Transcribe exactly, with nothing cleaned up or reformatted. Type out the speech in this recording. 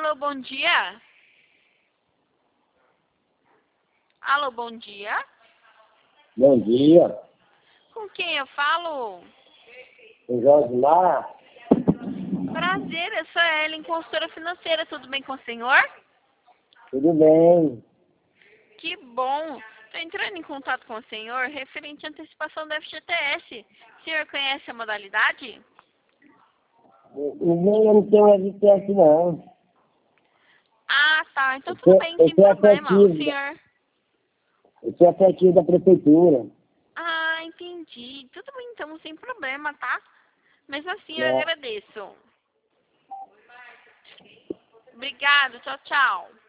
Alô, bom dia. Alô, bom dia. Bom dia. Com quem eu falo? O Jorge Mar. Prazer, eu sou a Ellen, consultora financeira. Tudo bem com o senhor? Tudo bem. Que bom. Estou entrando em contato com o senhor referente à antecipação do F G T S. O senhor conhece a modalidade? O meu eu não tenho F G T S não. Ah, tá. Então Eu tudo sou, bem, eu sem sou problema. O afetivo. senhor... Eu sou afetivo da prefeitura. Ah, entendi. Tudo bem, então, sem problema, tá? Mesmo assim, eu Né? agradeço. Obrigado. Tchau, tchau.